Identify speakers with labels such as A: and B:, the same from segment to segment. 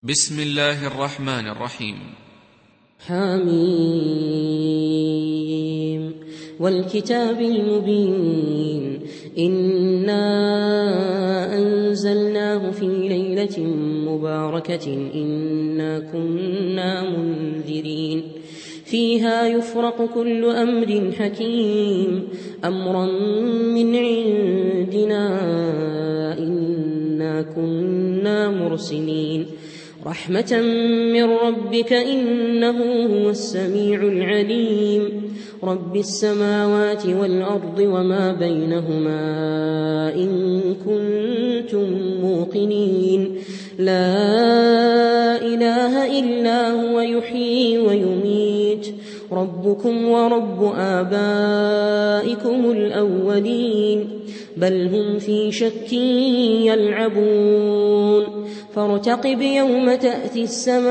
A: بسم الله الرحمن الرحيم.
B: حميم والكتاب المبين إنا أنزلناه في ليلة مباركة إنا كنا منذرين فيها يفرق كل أمر حكيم أمرا من عندنا إنا كنا مرسلين رحمة من ربك إنه هو السميع العليم رب السماوات والأرض وما بينهما إن كنتم موقنين لا إله إلا هو يحيي ويميت ربكم ورب آبائكم الأولين بل هم في شك يلعبون فارتقب يوم تأتي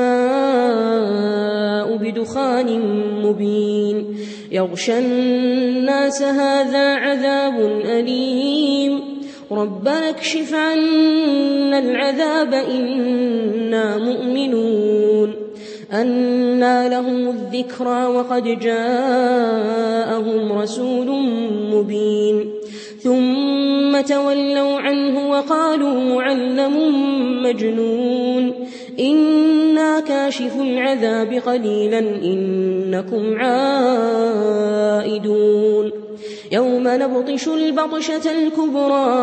B: السماء بدخان مبين يغشى الناس هذا عذاب أليم ربنا اكشف عنا العذاب إنا مؤمنون أنى لهم الذكرى وقد جاءهم رسول مبين ثم تولوا عنه وقالوا معلم مجنون إنا كاشف العذاب قليلا إنكم عائدون يوم نبطش البطشة الكبرى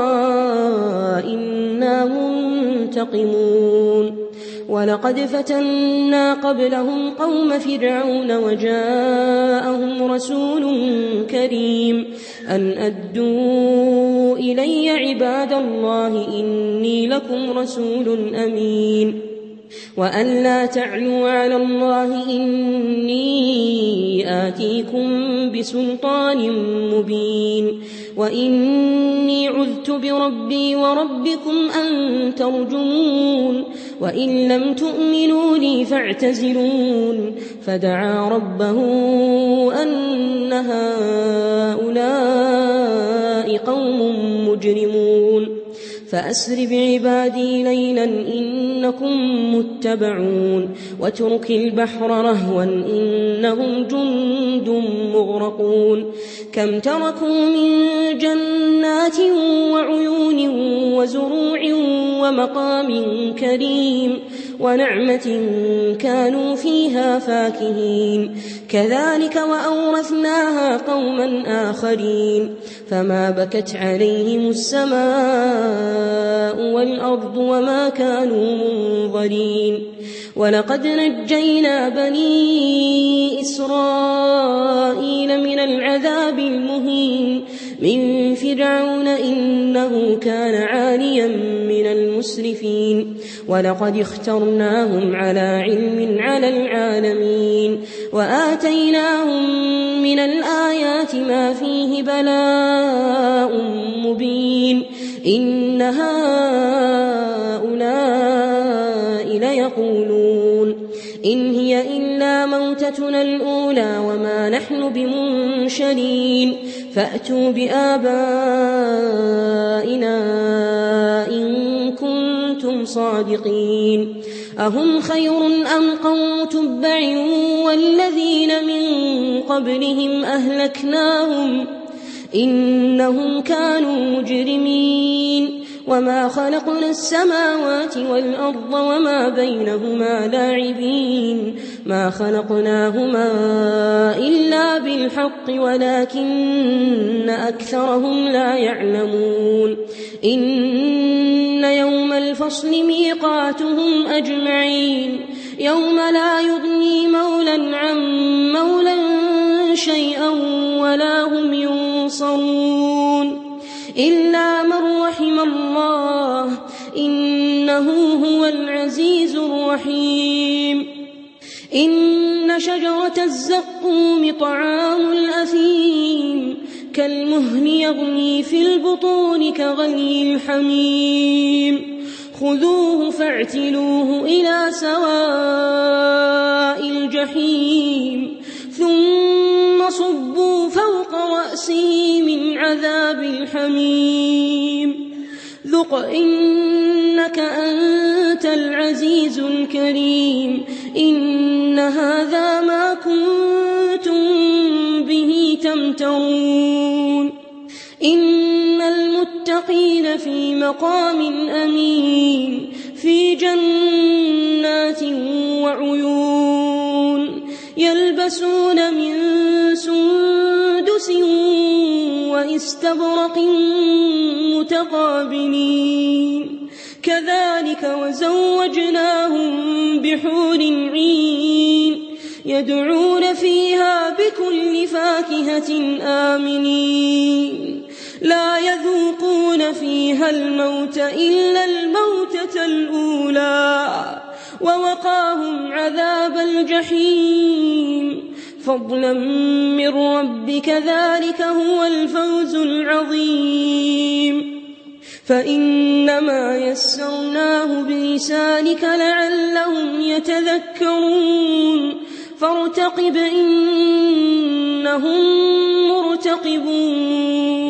B: إنا منتقمون ولقد فتنا قبلهم قوم فرعون وجاءهم رسول كريم أن أدوا إلي عباد الله إني لكم رسول أمين وأن لا تعلوا على الله إني آتيكم بسلطان مبين وإني عذت بربي وربكم أن ترجمون وإن لم تؤمنوا لي فاعتزلون فدعا ربه أن هؤلاء قوم مجرمون فأسر بعبادي ليلا إنكم متبعون واترك البحر رهوا إنهم جند مغرقون كم تركوا من جنات وعيون وزروع ومقام كريم ونعمة كانوا فيها فاكهين كذلك وأورثناها قوما آخرين فما بكت عليهم السماء والأرض وما كانوا منظرين ولقد نجينا بني إسرائيل من العذاب المهين من فرعون إنه كان عاليا من المسرفين ولقد اخترناهم على علم على العالمين وآتيناهم من الآيات ما فيه بلاء مبين إن هؤلاء ليقولون إن هي إلا موتتنا الأولى وما نحن بمنشرين فأتوا بآبائنا إن كنتم صادقين أهم خير أم قوم تبع والذين من قبلهم أهلكناهم إنهم كانوا مجرمين وما خلقنا السماوات والأرض وما بينهما لاعبين ما خلقناهما إلا بالحق ولكن أكثرهم لا يعلمون إن يوم الفصل ميقاتهم أجمعين يوم لا يغني مولى عن مولى شيئا ولا هم ينصرون إلا من رحم الله إنه هو العزيز الرحيم إن شجرة الزقوم طعام الأثيم كالمهل يغلي في البطون كغلي الحميم خذوه فاعتلوه إلى سواء الجحيم ثم صبوا فوق رأسه من عذاب الحميم ذق إنك أنت العزيز الكريم إن هذا ما كنتم به تمترون إن المتقين في مقام أمين في جنات وعيون يلبسون من سندس وإستبرق متقابلين كذلك وزوجناهم بحور عين يدعون فيها بكل فاكهة آمنين لا يذوقون فيها الموت إلا الموتة الأولى ووقاهم عذاب الجحيم فضلا من ربك ذلك هو الفوز العظيم فإنما يسرناه بلسانك لعلهم يتذكرون فارتقب إنهم مرتقبون